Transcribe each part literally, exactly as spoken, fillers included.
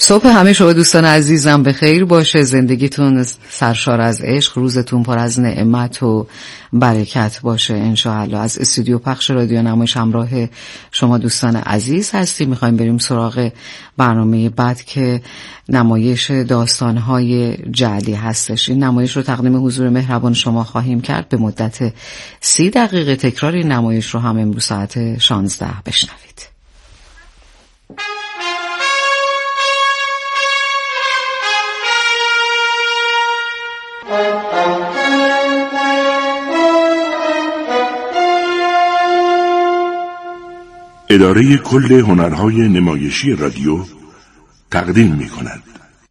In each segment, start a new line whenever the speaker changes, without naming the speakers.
صبح همه شما دوستان عزیزم به خیر باشه، زندگیتون سرشار از عشق، روزتون پر از نعمت و برکت باشه انشاءالله. از استودیو پخش رادیو نمایش همراه شما دوستان عزیز هستیم. میخوایم بریم سراغ برنامه بعد که نمایش داستانهای جعلی هستش. این نمایش رو تقدیم حضور مهربان شما خواهیم کرد به مدت سی دقیقه. تکرار این نمایش رو هم امروز ساعت شانزده بشنوید.
اداره کل هنرهای نمایشی رادیو تقدیم می کند.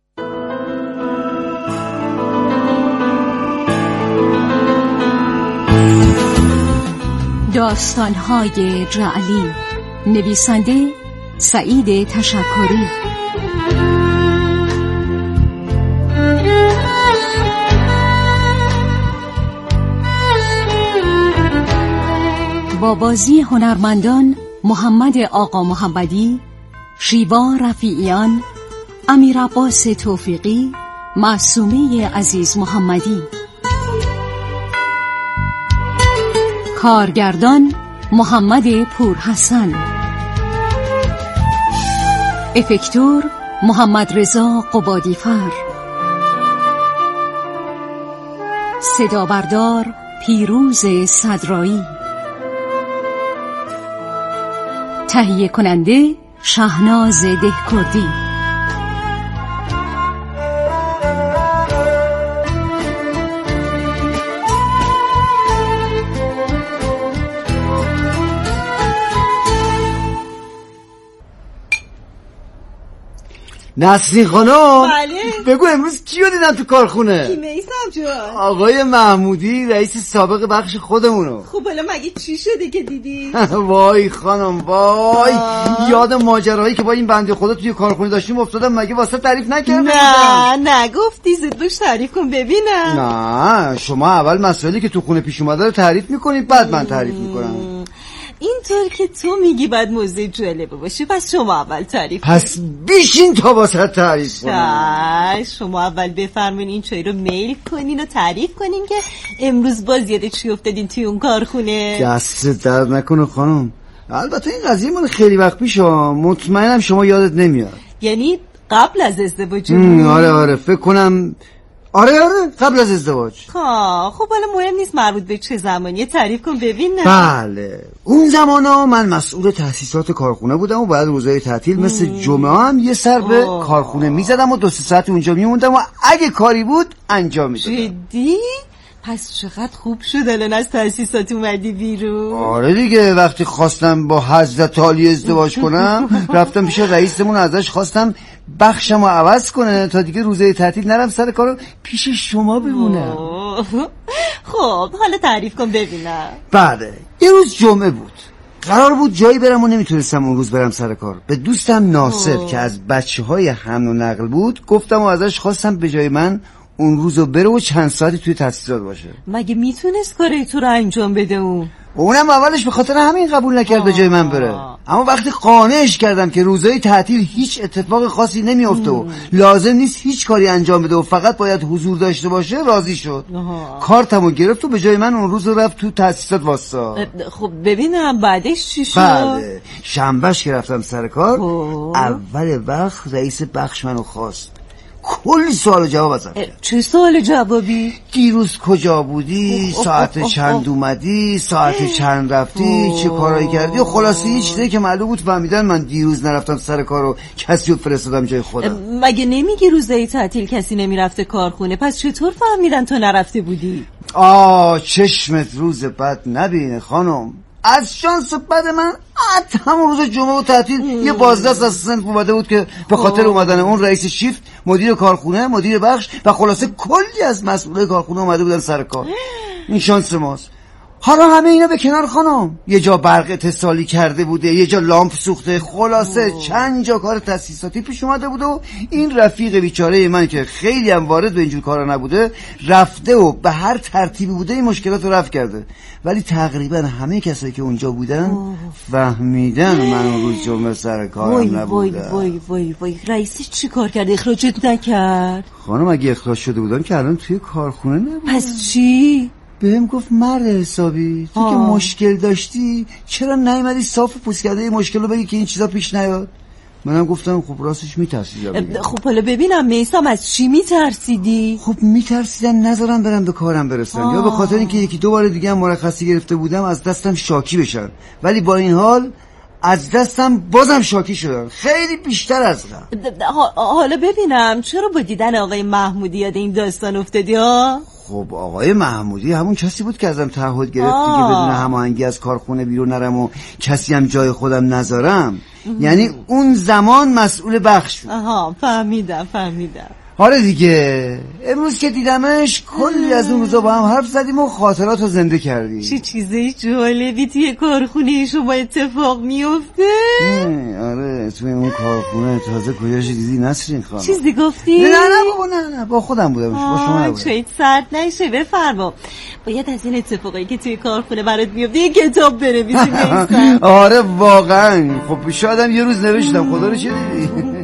داستانهای جعلی، نویسنده سعید تشکری، با بازی هنرمندان محمد آقا محمدی، شیوا رفیعیان، امیر عباس توفیقی، معصومه عزیز محمدی. کارگردان محمد پورحسن، افکتور محمد رضا قبادیفر، صدا بردار پیروز صدرایی، تهیه کننده شهناز دهکردی.
نسرین خانم،
بله.
بگو امروز کیو دیدم تو کارخونه؟
کی میسم جان؟
آقای محمودی، رئیس سابق بخش خودمونو.
خب حالا مگه چی شده که دیدی؟
وای خانم وای، یاد ماجرایی که با این بنده خدا توی کارخونه داشتیم افتادم. مگه واسه تعریف نکردم؟
نه نگفتی، زود باش تعریف کن ببینم.
نه، شما اول مسائلی که تو خونه پیش اومده رو تعریف میکنید، بعد من تعریف میکنم.
اینطور که تو میگی بعد موضوع جالبه باشه، پس شما اول تعریف کن.
پس بیشین تا واسه تعریف کنم.
شما اول بفرمین این چای رو میل کنین و تعریف کنین که امروز باز یاد چی افتادین توی اون کارخونه.
دست درد نکنه خانم. البته این قضیه من خیلی وقت پیشه، مطمئنم شما یادت نمیاد.
یعنی قبل از ازدواج؟
آره آره فکر کنم آره آره قبل از ازدواج.
ها خب حالا مهم نیست مربوط به چه زمانی، تعریف کن ببینم.
بله اون زمانا من مسئول تأسیسات کارخونه بودم و بعد روزهای تعطیل مثل جمعه هم یه سر به آه. کارخونه میزدم و دو سه ساعت اونجا میموندم و اگه کاری بود انجام میدادم.
جدی؟ پس چقدر خوب شد الان از تأسیسات اومدی بیرون.
آره دیگه، وقتی خواستم با حضرت عالی ازدواج کنم رفتم پیش رئیسمون، ازش خواستم بخشمو عوض کنه تا دیگه روزه تعطیل نرم سر کارو پیش شما بمونم.
خب حالا تعریف کن ببینم.
بله یه روز جمعه بود، قرار بود جایی برم و نمیتونستم اون روز برم سر کار. به دوستم ناصر اوه. که از بچه های حمل و نقل بود گفتم و ازش خواستم به جای من اون روزو بره و چند ساعتی توی تأسیسات باشه.
مگه میتونست کاری تو رو انجام بده اون؟
اونم اولش به خاطر همین قبول نکرد به جای من بره، اما وقتی قانعش کردم که روزهای تعطیل هیچ اتفاق خاصی نمیفته و لازم نیست هیچ کاری انجام بده و فقط باید حضور داشته باشه، راضی شد. کارتمو گرفت و به جای من اون روز رفت تو تأسیسات واسا.
خب ببینم بعدش چی شد؟
بله شنبهش که رفتم سر کار اوه. اول وقت رئیس بخش منو خواست، کلی سوال و جواب ازم کرد.
چه سوال جوابی؟
دیروز کجا بودی؟ اوه ساعت اوه چند اوه اومدی؟ ساعت چند رفتی؟ اوه. چه کارایی کردی؟ و خلاصه یه چیزی که معلوم بود فهمیدن من دیروز نرفتم سر کار و کسی رو فرستادم جای خودم.
مگه نمیگی روزای تعطیل کسی نمیرفته کارخونه؟ پس چطور فهمیدن تو نرفته بودی؟
آه چشمت روز بد نبینه خانم. از شانس بد من حتی همون روز جمعه و تعطیل یه بازدست از صنف اومده بود که به خاطر اومدن اون رئیس شیفت، مدیر کارخونه، مدیر بخش و خلاصه کلی از مسئولای کارخونه اومده بودن سر کار. این شانس ماست. حالا همه اینا به کنار خانم، یه جا برق اتصالی کرده بوده، یه جا لامپ سوخته، خلاصه اوه. چند جا کار تاسیساتی پیش اومده بوده و این رفیق بیچاره من که خیلی هم وارد به اینجور کارا نبوده رفته و به هر ترتیبی بوده این مشکلات رو رفع کرده. ولی تقریبا همه کسایی که اونجا بودن اوه. فهمیدن من اون روز جمعه سر کارم نبودم.
وای وای وای وای رئیس چی کار کرد؟ اخراجت نکرد؟
خانم اگه اخراج شده بودم که الان توی کارخونه نبودم.
پس چی؟
بهم گفت مرد حسابی تو آه. که مشکل داشتی چرا نیومدی صاف و پوست کرده مشکل رو بگی که این چیزا پیش نیاد؟ منم گفتم خب راستش میترسیدم.
خب حالا ببینم میثم از چی میترسیدی؟
خب میترسیدم نذارم برم به کارم برسن آه. یا به خاطر اینکه یکی دو بار دیگه هم مرخصی گرفته بودم از دستم شاکی بشن. ولی با این حال از دستم بازم شاکی شدن، خیلی بیشتر از قبل.
حالا ببینم چرا با دیدن آقای محمودی یاد این داستان افتادی ها؟
خب آقای محمودی همون کسی بود که ازم تعهد گرفت که بدون هماهنگی از کارخونه بیرون نرم و کسی هم جای خودم نذارم. یعنی اون زمان مسئول بخش بود.
آها فهمیدم فهمیدم.
آره دیگه امروز که دیدمش کلی از اون روزا با هم حرف زدیم و خاطرات رو زنده کردیم.
چه چیزی جالبی توی کارخونه شما اتفاق میفته؟
آره توی اون کارخونه تازه کجاش دیدی نسرین خانم؟
چیزی گفتی؟
نه نه بابا نه نه با خودم بودم با شما نبودم.
چه سرد نشه بفرما. باید از این اتفاقایی که توی کارخونه برات میفته یه کتاب بنویسی میثم.
آره واقعا خب شایدم یه روز نوشتم خدا رو چه دیدی.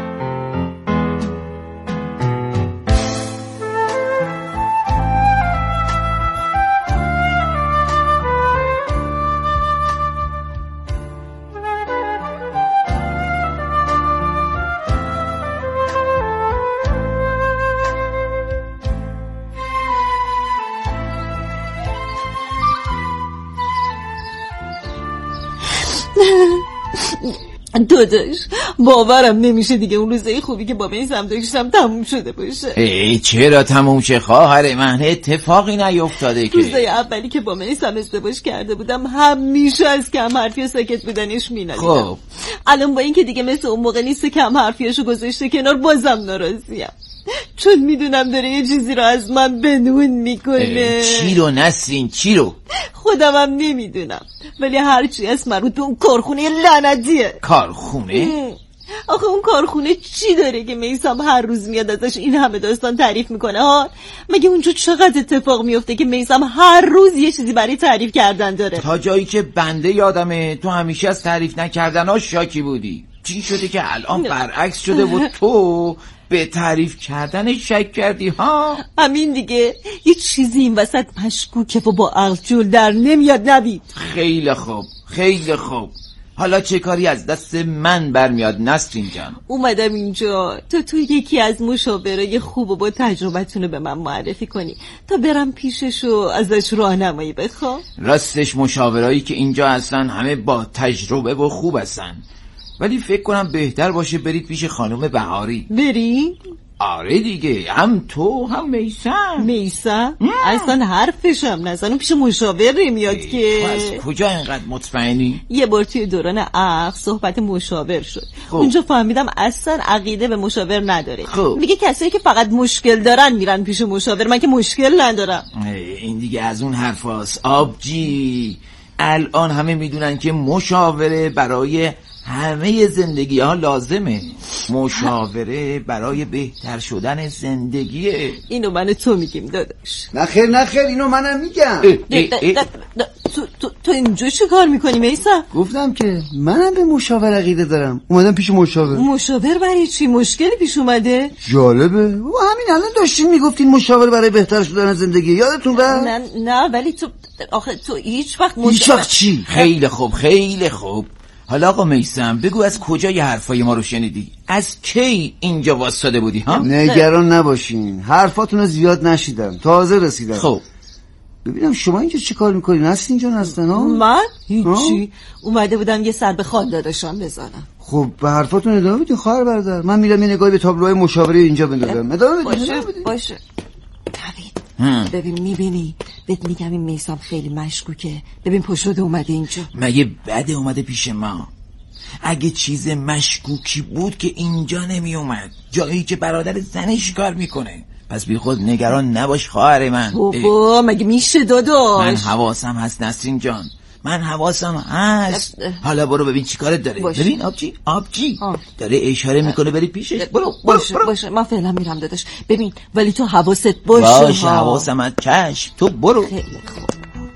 داداش باورم نمیشه دیگه اون روزای خوبی که با میثم داشتم تموم شده باشه.
ای چرا تموم شه خواهر من؟ اتفاقی نیفتاده که.
روزای اولی که با میثم ازدواج کرده بودم همیشه از کم حرفی و ساکت بودنش مینالیدم. خب الان با این که دیگه مثل اون موقع نیست کم حرفیاشو گذاشته کنار بازم ناراضیم، چون میدونم داره یه چیزی رو از من بنون میکنه.
چی رو نسرین چی رو؟
خودم هم نمیدونم ولی هرچی از مربوط به اون کارخونه لعنتیه.
کارخونه؟
آخه اون کارخونه چی داره که میثم هر روز میاد ازش این همه داستان تعریف میکنه ها؟ مگه اونجا چقدر اتفاق میفته که میثم هر روز یه چیزی برای تعریف کردن داره؟
تا جایی که بنده یادمه تو همیشه از تعریف نکردن ها شاکی بودی. چی شده که الان برعکس شده و تو به تعریف کردن شک کردی ها؟
همین دیگه یه چیزی این وسط مشکوکه و با عقل جل در نمیاد نبید.
خیلی خوب خیلی خوب. حالا چه کاری از دست من برمیاد نسرین جان؟
اومدم اینجا تا تو یکی از مشاورای خوب و با تجربتونو به من معرفی کنی تا برم پیشش و ازش راهنمایی بخوام.
راستش مشاورایی که اینجا هستن همه با تجربه و خوب هستن، ولی فکر کنم بهتر باشه برید پیش خانم بهاری.
بری؟
آره دیگه، هم تو هم میثم.
میثم؟ اصلا حرفش هم نزنم پیش مشاور میاد که.
تو از کجا اینقدر مطمئنی؟
یه بار توی دوران عقد صحبت مشاور شد. خوب. اونجا فهمیدم اصلا عقیده به مشاور نداره. خوب. میگه کسایی که فقط مشکل دارن میرن پیش مشاور، من که مشکل ندارم.
این دیگه از اون حرفاست آبجی. الان همه میدونن که مشاوره برای همه زندگی ها لازمه. مشاوره برای بهتر شدن زندگیه.
اینو من تو میگیم داداش.
نخیر نخیر اینو منم میگم.
تو, تو, تو اینجا چه کار میکنی میثم؟
گفتم که منم به مشاور عقیده دارم، اومدم پیش مشاور.
مشاور برای چی؟ مشکلی پیش اومده؟
جالبه و همین الان داشتین میگفتین مشاور برای بهتر شدن زندگی، یادتون رفت؟
نه نه ولی تو آخه تو هیچ وقت
مشاور هیچ وقت چی؟
خیلی خوب خیلی خوب. حالا آقا میثم بگو از کجا یه حرفای ما رو شنیدی؟ از کی اینجا واسطاده بودی ها؟
نگران نباشین، حرفاتون رو زیاد نشیدم، تازه رسیدم.
خب
ببینم شما اینجا چی کار میکنین؟ هست اینجا هستن ها؟
من؟ هیچی، اومده بودم یه سر به خال داداشان بزنم.
خب به حرفاتون ادامه بدین خواهر برادر، من میرم یه نگاهی به تابلوهای مشاوره اینجا بندازم. ادامه بدین.
باشه باشه. ببین میبینی بهت میگم این میثم خیلی مشکوکه. ببین پشت اومده اینجا.
مگه بده اومده پیش ما؟ اگه چیز مشکوکی بود که اینجا نمی اومد، جایی که برادر زنش کار میکنه. پس بی خود نگران نباش خواهر من.
بابا مگه میشه داداش؟
من حواسم هست نسرین جان، من حواسم هست. حالا برو ببین چی کارت داره. باشه. ببین آبجی آبجی آه. داره اشاره میکنه بری پیشش. برو برو
باشه
برو.
باشه من فعلا میرم داداش. ببین ولی تو حواست باشه.
باشه حواسم هست چشم، تو برو.
خیلی خوب.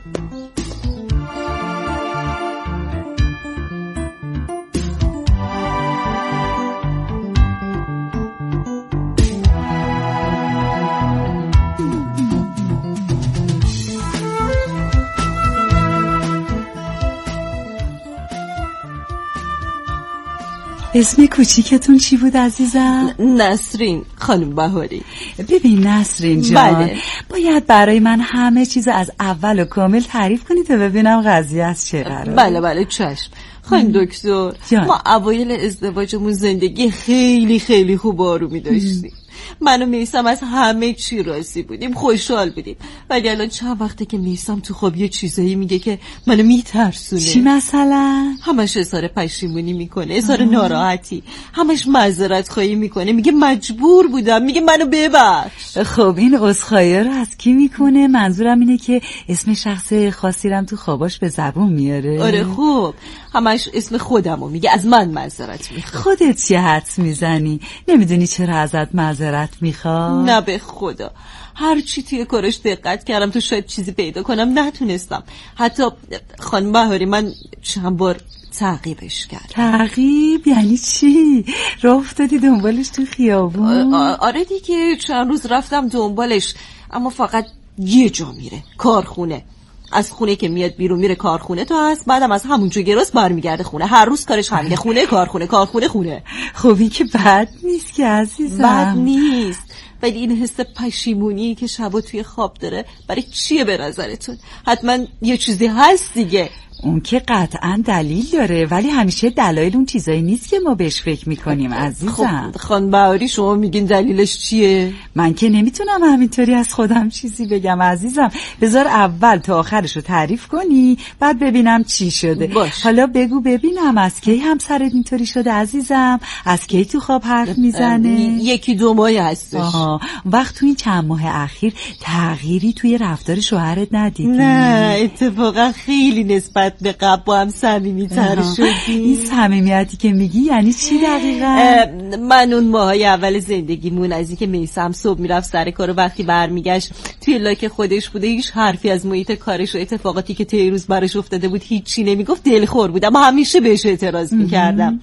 اسم کوچیکتون چی بود عزیزم؟
نسرین خانم بهاری.
ببین نسرین جان، بله. باید برای من همه چیز از اول و کامل تعریف کنی تا ببینم قضیه از چه قراره.
بله بله چشم. خانم دکتر جان. ما اوایل ازدواجمون زندگی خیلی خیلی خوب و آرومی داشتیم. من و میثم از همه چی راضی بودیم، خوشحال بودیم. ولی الان چند وقته که میثم تو خواب یه چیزایی میگه که منو میترسونه.
چی مثلا؟
همش اظهار پشیمونی میکنه، اظهار ناراحتی، همش معذرت خواهی میکنه، میگه مجبور بودم، میگه منو ببخش.
خب این عذرخواهی رو از کی میکنه؟ منظورم اینه که اسم شخص خاصی رو تو خواباش به زبون میاره.
آره خب همش اسم خودمو میگه، از من معذرت میخواد.
خودت چه حدس میزنی؟ نمیدونی چرا ازت معذرت میخواد؟
نه به خدا هر چی توی کارش دقت کردم تو شاید چیزی پیدا کنم نتونستم. حتی خانم بهاری من چند بار تعقیبش کردم.
تعقیب یعنی چی؟ راه افتادی دنبالش تو خیابون؟
آره دیگه چند روز رفتم دنبالش، اما فقط یه جا میره، کارخونه. از خونه که میاد بیرون میره کارخونه تو هست، بعدم از همونجا گراس برمیگرده خونه. هر روز کارش همینه، خونه کارخونه کارخونه خونه.
خوبی که بد نیست که عزیزم.
بد نیست، ولی این حس پشیمونی که شبا توی خواب داره برای چیه به نظرتون؟ حتما یه چیزی هست دیگه.
اون که قطعا دلیل داره، ولی همیشه دلایل اون چیزایی نیست که ما بهش فکر میکنیم عزیزم.
خب خانم بهاری شما میگین دلیلش چیه؟
من که نمیتونم همینطوری از خودم چیزی بگم عزیزم. بذار اول تا آخرش رو تعریف کنی بعد ببینم چی شده. باش. حالا بگو ببینم از کی همسرت اینطوری شده عزیزم؟ از کی تو خواب حرف میزنه؟
یکی دو ماهی هستش.
آها. وقت تو این چند ماه اخیر تغییری توی رفتار شوهرت ندیدی؟
نه اتفاقا خیلی نسبت به قبل با هم صمیمی‌تر شدیم.
این صمیمیتی که میگی یعنی چی دقیقاً؟
من اون ماهای اول زندگیمون از اینکه میثم صبح میرفت سر کار و وقتی برمیگشت توی لاک خودش بوده، هیچ حرفی از محیط کارش و اتفاقاتی که طی روز براش افتاده بود هیچی نمیگفت، دلخور بود، اما همیشه بهش اعتراض میکردم.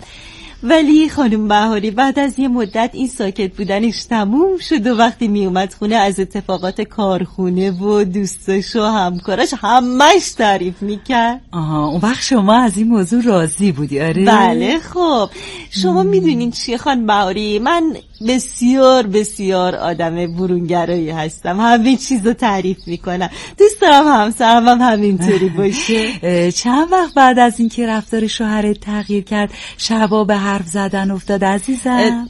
ولی خانم بهاری بعد از یه مدت این ساکت بودنش تموم شد و وقتی می اومد خونه از اتفاقات کارخونه و دوستاش و همکاراش همش تعریف میکرد.
آها اون وقت شما از این موضوع راضی بودی؟ آره
بله. خب شما میدونین چیه خانم بهاری، من بسیار بسیار آدم برونگرایی هستم، همه چیزو تعریف میکنم، دوست دارم همسرم هم همینطوری باشه.
چند وقت بعد از اینکه رفتار شوهرت تغییر کرد شبا به حرف زدن افتاد عزیزم؟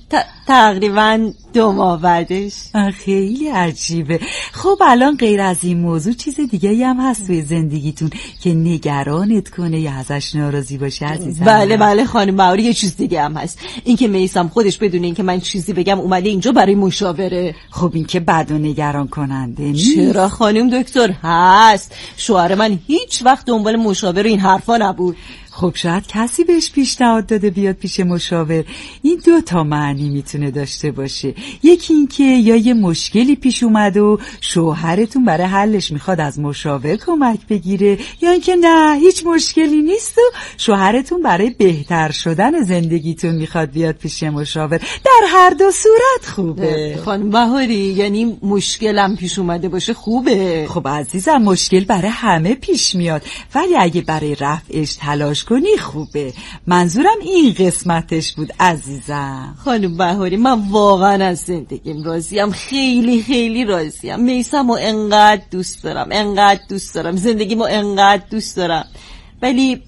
تقریبا دو ماه بعدش.
خیلی عجیبه. خب الان غیر از این موضوع چیز دیگه هم هست توی زندگیتون که نگرانت کنه یا ازش ناراضی باشه عزیزم؟
بله بله خانم بهاری یه چیز دیگه هم هست، این که میثم خودش بدون این که من چیزی بگم اومده اینجا برای مشاوره.
خب این که بد و نگران کننده نیست.
چرا خانم دکتر؟ هست. شوهر من هیچ وقت دنبال مشاوره این حرفا نبود.
خب شاید کسی بهش پیشنهاد داده بیاد پیش مشاور. این دو تا معنی میتونه داشته باشه، یکی این که یا یه مشکلی پیش اومد و شوهرتون برای حلش میخواد از مشاور کمک بگیره، یا اینکه نه هیچ مشکلی نیست و شوهرتون برای بهتر شدن زندگیتون میخواد بیاد پیش مشاور. در هر دو صورت خوبه.
خانم بهاری یعنی مشکلم پیش اومده باشه خوبه؟
خب عزیزم مشکل برای همه پیش میاد، ولی اگه برای رفعش تلاش کنی خوبه. منظورم این قسمتش بود عزیزم.
خانم بهاری من واقعا از زندگیم راضیم، خیلی خیلی راضیم. میثمو انقدر دوست دارم، انقدر دوست دارم، زندگیمو انقدر دوست دارم، ولی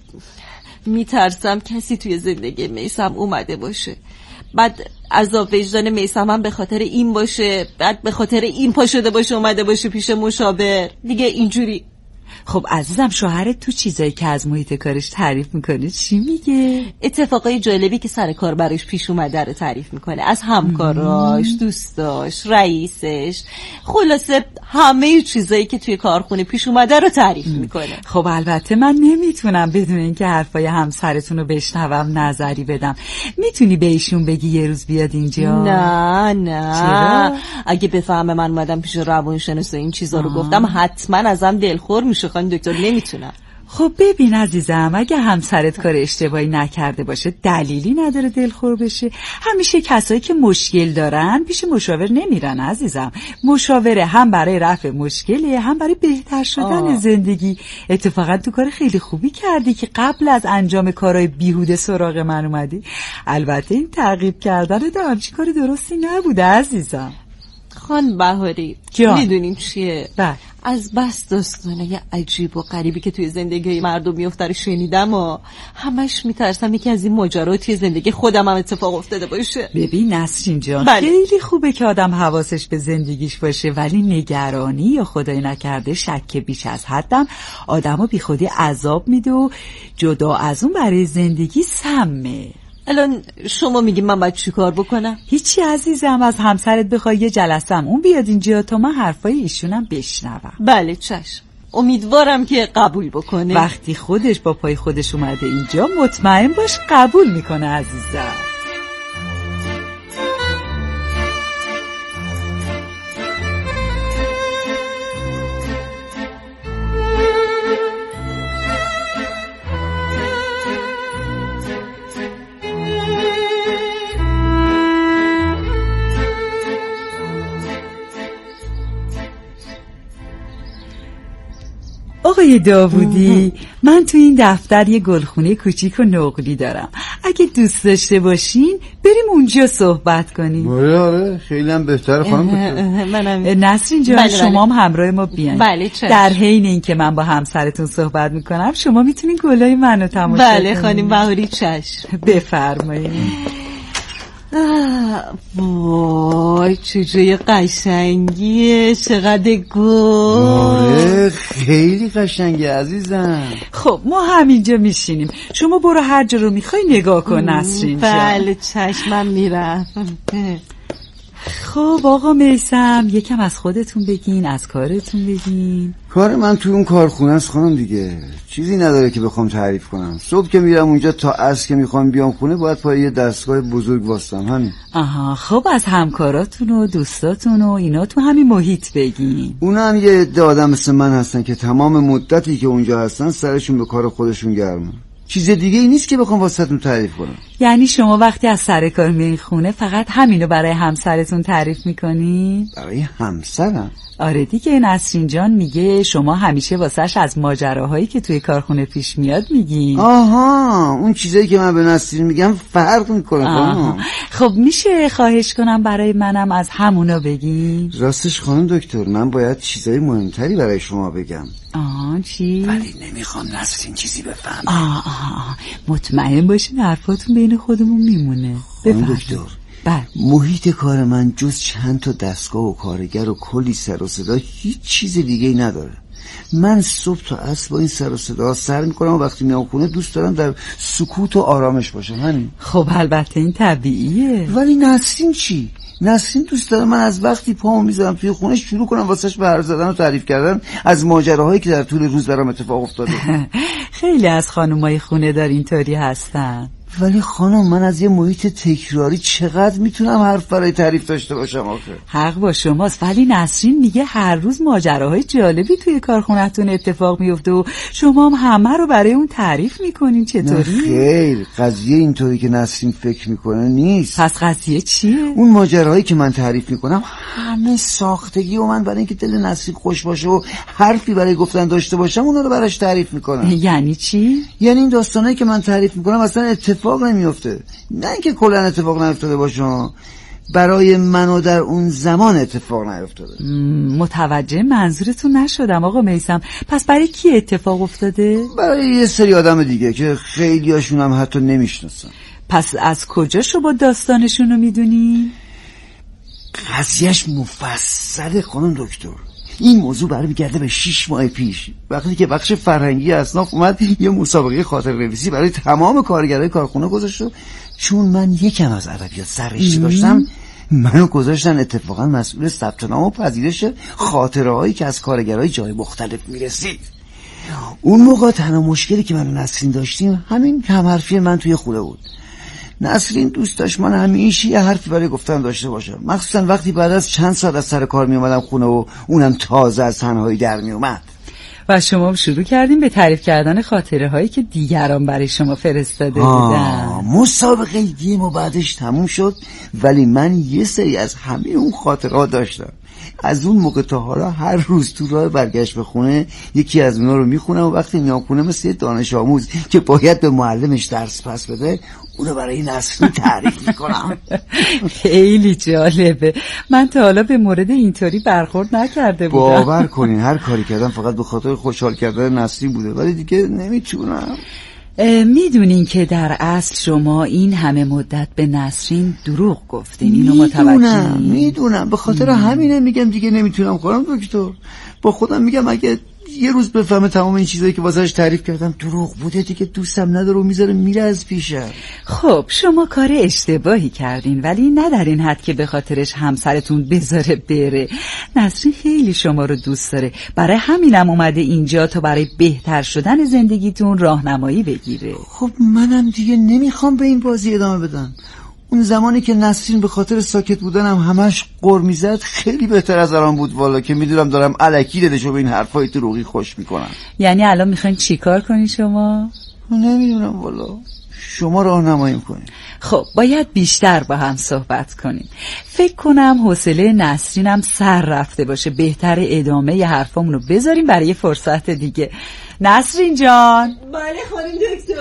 میترسم کسی توی زندگی میثم اومده باشه، بعد عذاب وجدان میثم هم به خاطر این باشه، بعد به خاطر این پا شده باشه اومده باشه پیش مشاور دیگه. اینجوری
خب عزیزم شوهرت تو چیزایی که از محیط کارش تعریف میکنه چی میگه؟
اتفاقای جالبی که سر کار براش پیش اومده رو تعریف میکنه، از همکاراش، دوستاش، رئیسش، خلاصه همه چیزایی که توی کارخونه پیش اومده رو تعریف میکنه.
خب البته من نمیتونم بدون اینکه حرفای همسرتون رو بشنوم نظری بدم. میتونی به ایشون بگی یه روز بیاد اینجا؟
نه نه چرا؟ اگه بفهمه من اومدم پیش روانشناس این چیزا رو گفتم حتما ازم دلخور میشه. خانم دکتر نمیتونم.
خب ببین عزیزم، اگه همسرت کار اشتباهی نکرده باشه دلیلی نداره دلخور بشه. همیشه کسایی که مشکل دارن پیش مشاور نمیرن عزیزم. مشاوره هم برای رفع مشکله هم برای بهتر شدن آه. زندگی. اتفاقا تو کار خیلی خوبی کردی که قبل از انجام کارهای بیهوده سراغ من اومدی. البته این تعقیب کردن دارچی کار درستی نبوده عزیزم.
خان بهاری میدونیم چیه؟
بله.
از بس داستانه عجیب و غریبی که توی زندگی مردم میفته رو شنیدم و همش میترسم یکی از این ماجرا توی زندگی خودم هم اتفاق افتاده باشه.
ببین نسرین جان
بله.
خیلی خوبه که آدم حواسش به زندگیش باشه، ولی نگرانی یا خدای نکرده شک بیش از حدم آدمو بی خودی عذاب میده و جدا از اون برای زندگی سمه.
الان شما میگی من باید چی کار بکنم؟
هیچی عزیزم، از همسرت بخوای یه جلسم اون بیاد اینجا تا من حرفای ایشونم بشنوم.
بله چشم، امیدوارم که قبول بکنه.
وقتی خودش با پای خودش اومده اینجا مطمئن باش قبول میکنه عزیزم. آقای داوودی، من تو این دفتر یه گلخونه کوچیک و نقلی دارم. اگه دوست داشته باشین بریم اونجا صحبت کنیم.
آره آره خیلی هم بهتره خانم.
منم
نسرین جان بله شما هم همراه ما بیاین.
بله چشم.
در حین این که من با همسرتون صحبت میکنم شما میتونین گلای منو تماشا کنین.
بله خانم بهاری چشم.
بفرمایید.
وای چه جای قشنگیه، چقدر گل.
آره خیلی قشنگه عزیزم.
خب ما همینجا میشینیم، شما برو هر جا رو میخوای نگاه کن نسرین جان.
بله چشمم میرم.
خب آقا میثم یکم از خودتون بگین، از کارتون بگین.
کار من تو اون کارخونه است خانم دیگه، چیزی نداره که بخوام تعریف کنم. صبح که میرم اونجا تا عصر که میخوام بیام خونه باید پای یه دستگاه بزرگ واسطم همین.
آها خب از همکاراتون و دوستاتون و اینا تو همین محیط بگین.
اونا هم یه عده آدم مثل من هستن که تمام مدتی که اونجا هستن سرشون به کار خودشون گرمه. چیز دیگه ای نیست که بخوام واسهتون تعریف کنم.
یعنی شما وقتی از سر کار میرین خونه فقط همینو برای همسرتون تعریف میکنین؟
برای همسرم؟
آره دیگه، نسرین جان میگه شما همیشه واسهش از ماجراهایی که توی کارخونه پیش میاد میگین.
آها اون چیزایی که من به نسرین میگم فرق میکنه.
خب میشه خواهش کنم برای منم از همونا بگین؟
راستش خانم دکتر من باید چیزای مهمتری برای شما بگم.
آه چی؟
ولی نمیخوام نسرین چیزی بفهمه.
آه آه مطمئن باشین حرفاتون بین خودمون میمونه.
خانم دکتر
بله.
محیط کار من جز چند تا دستگاه و کارگر و کلی سر و صدا هیچ چیز دیگه ای نداره. من صبح تا عصر با این سر و صدا سر میکنم و وقتی میام خونه دوست دارم در سکوت و آرامش باشم همین.
خب البته این طبیعیه.
ولی نسرین چی؟ نسرین دوست داره من از وقتی پامو میذارم توی خونه شروع کنم واسش به حرف زدن و تعریف کردن از ماجراهایی که در طول روز برام اتفاق افتاده.
خیلی از خانمای خونه دار اینطوری هستن.
ولی خانم من از یه محیط تکراری چقدر میتونم حرف برای تعریف داشته باشم آخه؟
حق با شماست، ولی نسرین میگه هر روز ماجراهای جالبی توی کارخونه‌تون اتفاق میفته و شما هم همه رو برای اون تعریف میکنین. چطوری؟
نه خیر، قضیه اینطوری که نسرین فکر میکنه نیست.
پس قضیه چیه؟
اون ماجراهایی که من تعریف میکنم همه ساختگی و من برای اینکه دل نسرین خوش باشه و حرفی برای گفتن داشته باشم اونا رو براش تعریف میکنم.
یعنی چی؟
یعنی این داستانایی که من تعریف میکنم اصلا اتفاق نمیفته. نه اینکه کلا اتفاق نیفتاده باشه، برای منو در اون زمان اتفاق نیفتاده.
متوجه منظورتون نشدم آقا میثم. پس برای کی اتفاق افتاده؟
برای یه سری آدم دیگه که خیلی هاشون هم حتی نمیشناسن.
پس از کجا شما داستانشون رو میدونی؟
قضیهش مفصله خانم دکتر. این موضوع برمیگرده به شش ماه پیش، وقتی که بخش فرهنگی اصناف اومد یه مسابقه خاطر نویسی برای تمام کارگرای کارخونه گذاشت. چون من یکم از ادبیات سررشته داشتم، منو گذاشتن اتفاقا مسئول ثبت نام و پذیرش خاطره هایی که از کارگرای جای مختلف میرسید. اون موقع تنها مشکلی که من و نسرین داشتیم همین همحرفی من توی خونه بود. نسرین دوست داشت من همیشه یه حرفی برای گفتن داشته باشم، مخصوصا وقتی بعد از چند سال از سر کار می اومدم خونه و اونم تازه از تنهایی در می اومد.
و شما شروع کردیم به تعریف کردن خاطره هایی که دیگران برای شما فرستاده بودن.
مسابقه گیم و بعدش تموم شد، ولی من یه سری از همه اون خاطره ها داشتم. از اون موقع تا حالا هر روز تو راه برگشت به خونه یکی از اونا رو میخونم و وقتی میام خونه مثل دانش آموز که باید به معلمش درس پس بده اونو برای نسرین تعریف میکنم.
خیلی جالبه. من تا حالا به مورد اینطوری برخورد نکرده بودم.
باور کنین هر کاری کردم فقط به خاطر خوشحال کردن نسرین بوده، ولی دیگه نمیتونم.
میدونین که در اصل شما این همه مدت به نسرین دروغ گفتین. اینو
متوجه
میدونم
میدونم به خاطر همینه میگم دیگه نمیتونم. خودم دکتر با خودم میگم اگه یه روز بفهمه تمام این چیزایی که واسهش تعریف کردم دروغ بوده دیگه دوستم نداره و میذاره میره از پیشم.
خب شما کار اشتباهی کردین، ولی نه در این حد که به خاطرش همسرتون بذاره بره. نسرین خیلی شما رو دوست داره، برای همینم اومده اینجا تا برای بهتر شدن زندگیتون راهنمایی بگیره.
خب منم دیگه نمیخوام به این بازی ادامه بدم. اون زمانی که نسرین به خاطر ساکت بودنم همش قر میزد خیلی بهتر از الان بود والا، که میدونم دارم الکی دلشو به این حرفای دروغی خوش میکنم.
یعنی الان میخواین چی کار کنی شما؟
نمیدونم والا، شما راهنمایی کنین.
خب باید بیشتر با هم صحبت کنیم. فکر کنم حوصله نسرینم سر رفته باشه، بهتر ادامه ی حرفامونو بذاریم برای یه فرصت دیگه. نسرین جان.
بله خانم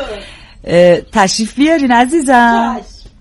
دکتر.
تشریف بیارین عزیزم.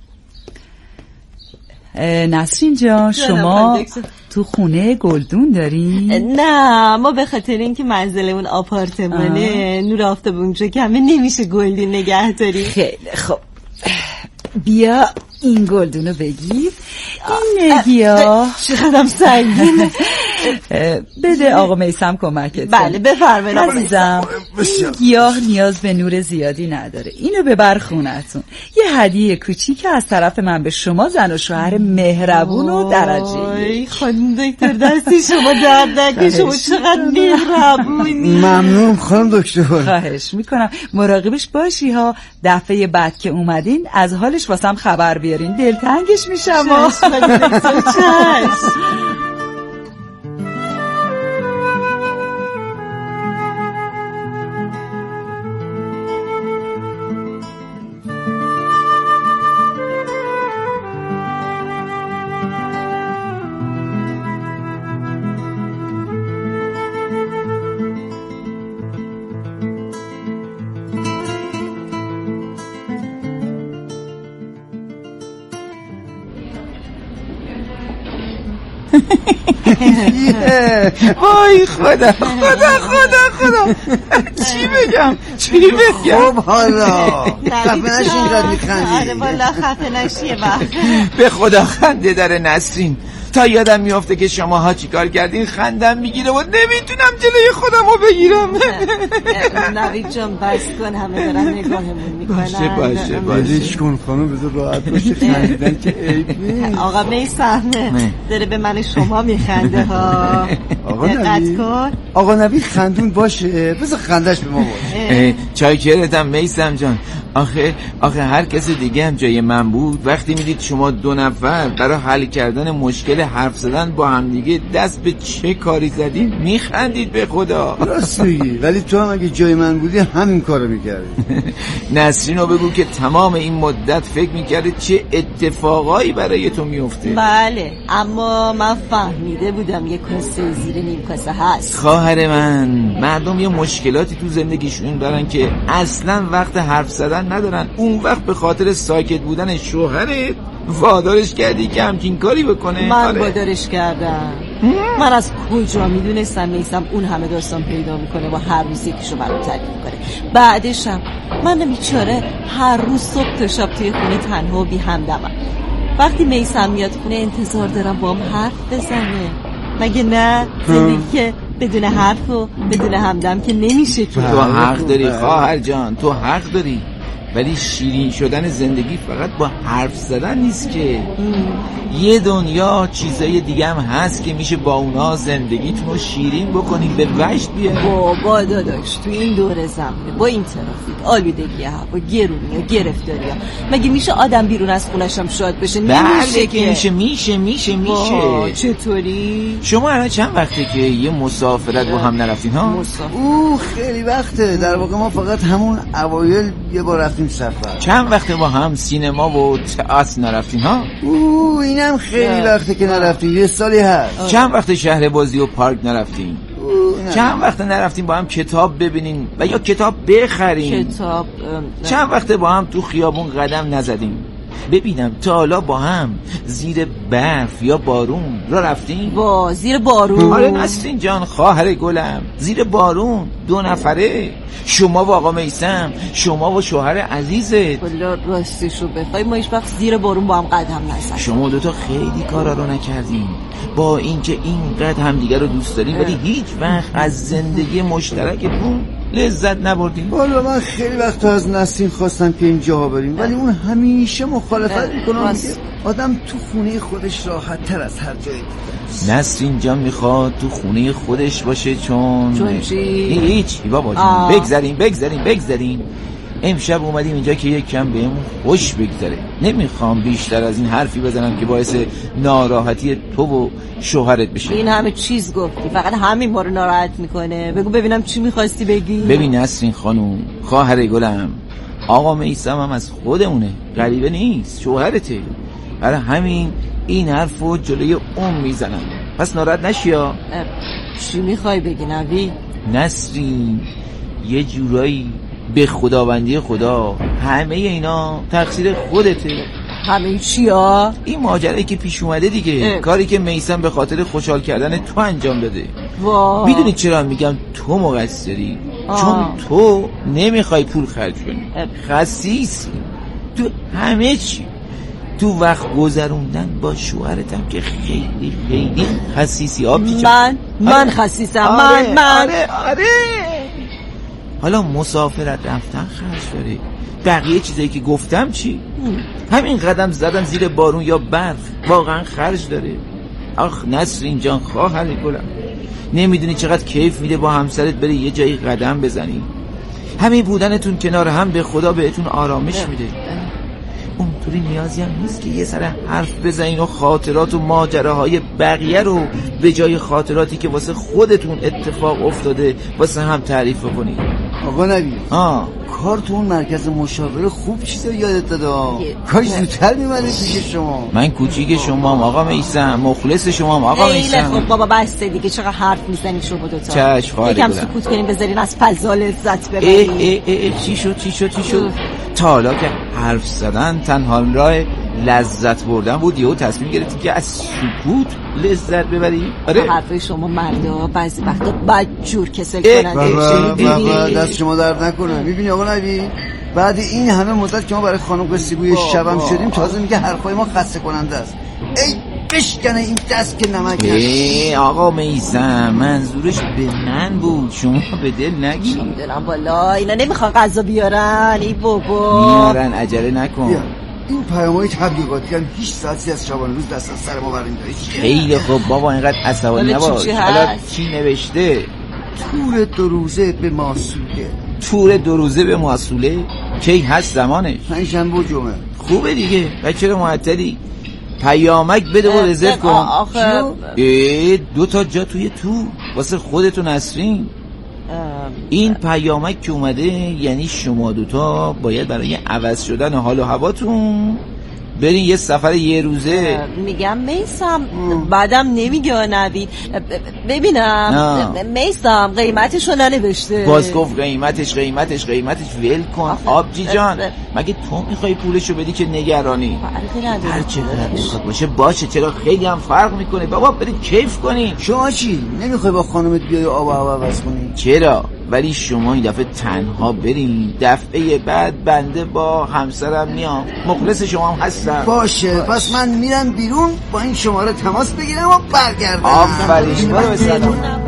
نسرین جان شما تو خونه گلدون داری؟
نه ما به خاطر اینکه منزلمون آپارتمانه نور آفتاب اونجا کمه نمیشه گلدون نگه داری.
خیلی خب بیا این گلدونو بگیر. این گیاه
چقدرم سنگینه.
بده آقا میثم کمکت.
بله بفرمایید
عزیزم. این گیاه نیاز به نور زیادی نداره، اینو ببر خونتون. یه هدیه کوچیک از طرف من به شما زن و شوهر مهربون و درجه.
ای خانم دکتر دستی شما درد نکنه، شما چقدر مهربونی.
ممنون خانم دکتر.
خواهش میکنم مراقبش باشی ها، دفعه بعد که اومدین از حالش واسم خبر بیارین، دلتنگش میشم.
وای خدا خدا خدا خدا چی بگم چی بگم.
خب حالا خفه نشی اینقدر میخندی.
آره والا خفه نشیه وقت.
به خدا خنده داره نسرین، تا یادم میافته که شماها چی کار کردین خندم میگیره و نمیتونم جلوی خودم رو بگیرم.
نوید جان بس کن، همه دارن نگاهمون میکنن.
باشه باشه
باشه کن خانم، بذار راحت باشه، خندیدن که عیب نیست.
آقا میثم داره به من شما میخنده ها.
آقا
نوید کن.
آقا نوید خندون باشه، بذار خندش به ما باشه.
چای کرتم میثم جان. آخه آخه هر کس دیگه هم جای من بود وقتی میدید شما دو نفر برای حل کردن مشکل حرف زدن با هم دیگه دست به چه کاری زدید میخندید به خدا.
راست میگی، ولی تو هم اگه جای من بودی همین کارو میکردی.
نسرین رو بگو که تمام این مدت فکر میکرده چه اتفاقایی برای تو میفته.
بله اما من فهمیده بودم یه کاسه زیر نیم کاسه هست.
خواهر من، مردم یه مشکلاتی تو زندگیشون دارن که اصلا وقت حرف زدن ندارن. اون وقت به خاطر ساکت بودن شوهرت وادارش کردی که همچین کاری بکنه.
من آره. وادارش کردم. من از کجا میدونستم میثم اون همه داستان پیدا میکنه و هر روز یکیشو برام تعریف میکنه. بعدشم من بیچاره هر روز صبح تا شب توی خونه تنها و بی همدمم. وقتی میثم میاد خونه انتظار دارم با هم حرف بزنه. مگه نه؟ زندگی که بدون حرف و بدون همدم که نمیشه که.
تو حق داری خواهر جان، تو حق داری، ولی شیرین شدن زندگی فقط با حرف زدن نیست که. یه دنیا چیزای دیگه هم هست که میشه با اونا زندگیتون رو شیرین بکنیم، به وجد بیاریم.
بابا داداش تو این دور زمانه با این ترافیک، آلودگی هوا، گرونی و گرفتاری ها، مگه میشه آدم بیرون از خونش هم شاد بشه؟ نمیشه که.
میشه میشه میشه میشه.
چطوری؟
شما الان چند وقته که یه مسافرت با هم نرفتین ها؟
مسافرت
اوه خیلی وقته. در واقع ما فقط همون اوایل یه بار رفتیم سفر.
چند وقته با هم سینما و تئاتر نرفتین ها؟
اوه اینم خیلی وقته که نرفتیم، یه سالی هست.
چند وقته شهر بازی و پارک نرفتین؟ چند وقته نرفتین با هم کتاب ببینین و یا کتاب بخرین؟
کتاب
چند وقته با هم تو خیابون قدم نزدین؟ ببینم تا حالا با هم زیر برف یا بارون را رفتین؟
با زیر بارون؟
آره نسرین جان خواهر گلم، زیر بارون دو نفره، شما و آقا میثم، شما و شوهر عزیزت.
والا راستشو بخوای ما هیچ وقت زیر بارون با هم قدم نزدیم.
شما دوتا خیلی کارا رو نکردین، با اینکه اینقدر همدیگه رو دوست دارین ولی هیچ وقت از زندگی مشترکتون لذت نبردین.
والا من خیلی وقت از نسرین خواستم که اینجا بریم ولی اون همیشه مخالفت میکنه. آدم تو خونه خودش راحت تر از هر جایی دیگه.
نسرین جان میخواد تو خونه خودش باشه چون
چون چی؟
هیچ بابا جان بگذاریم بگذاریم بگذاریم امشب اومدیم اینجا که یک کم بهمون خوش بگذره. نمیخوام بیشتر از این حرفی بزنم که باعث ناراحتی تو و شوهرت بشه.
این همه چیز گفتی فقط همین ما رو ناراحت میکنه. بگو ببینم چی میخواستی بگی.
ببین نسرین خانوم خواهر گلم، آقا میثم هم از خودمونه، غریبه نیست، شوهرته. برای همین این حرفو جلوی اون میزنم، پس ناراحت نشیا.
چی میخوای بگی نوی؟
نسرین یه جورایی به خداوندی خدا همه اینا تقصیر خودته.
همه چیا؟
این ماجرایی که پیش اومده دیگه اه. کاری که میثم به خاطر خوشحال کردن تو انجام داده. میدونی چرا میگم تو مقصری؟ چون تو نمیخوای پول خرج کنی، خسیسی تو همه چی، تو وقت گذروندن با شوهرتم که خیلی خیلی خسیسی. آبجی
من من خسیسم.
آره،
من من
آره آره حالا مسافرت رفتن خرج داره، بقیه چیزایی که گفتم چی؟ همین قدم زدن زیر بارون یا برف واقعا خرج داره. آخ نسرین جان خواهر گلم، نمیدونی چقدر کیف میده با همسرت بری یه جایی قدم بزنی. همین بودنتون کنار هم به خدا بهتون آرامش میده. اونطوری نیازی هم نیست که یه سر حرف بزنین و خاطرات و ماجراهای بقیه رو به جای خاطراتی که واسه خودتون اتفاق افتاده واسه هم تعریف کنید.
آقا نبی
آه
کار تو اون مرکز مشاوره خوب چیزا یادت داده. کاش زودتر می‌مدی پیش شما.
من کوچیک شمام آقا میثم، مخلص شمام آقا میثم.
خب بابا بسته دیگه، چقدر حرف میزنید شما دو تا.
چش خاله
یکم سکوت کنین بذارین از فضا لذت ببرین.
ای ای ای چی شد چی شد چی شد؟ تا حالا که حرف زدن تنها راه لذت بردن بود یهو تصمیم گرفتی که از سکوت لذت ببری؟ آره
حرف شما مردا بعضی وقتا بدجور کسل کننده.
بابا دست شما درد نکنه. میبینی آقا نبی بعد این همه مدت که ما برای خانم قصه گوی شبم شدیم تازه میگه حرفای ما خسته کننده است. ای بشکنه این دست که نمک
ای آقا میثم منظورش به من بود، شما به دل نگی.
دلم بالا اینا نمیخوان غذا بیارن. ای بابا
میارن عجله نکن.
بیا. این پیام‌های تبلیغاتی هم هیچ ساعتی از شبانه روز دست از سر ما برمی‌داری.
خیلی خوب بابا اینقدر عصبانی نباش. حالا چی نوشته؟
تور دو روزه به ماسوله.
تور دو روزه به ماسوله کی هست زمانش؟
پنجشنبه و جمعه.
خوبه دیگه. بچه چرا معطلی؟ پیامک بده و رزرو کن.
آخه
دو تا جا توی تو واسه خودت و نسرین. این پیامک که اومده یعنی شما دوتا باید برای عوض شدن حال و هواتون برین یه سفر یه روزه.
میگم میثم بعدم نمیگه نوید. ببینم میثم قیمتشو ننوشته.
باز گفت قیمتش قیمتش قیمتش ول کن آبجی جان. مگه تو میخوای پولشو بدی که نگرانی؟ هر چقدر میخواد باشه باشه، چرا خیلی هم فرق میکنه. بابا برید کیف کنی.
شما چی؟ نمیخوای با خانمت بیای آب و هوا عوض کنی؟
چرا؟ ولی شما این دفعه تنها برین، دفعه بعد بنده با همسرم میام. مخلص شما هم هستم.
باشه پس من میرم بیرون با این شماره تماس بگیرم و برگردم.
آفرین. برو بسلام.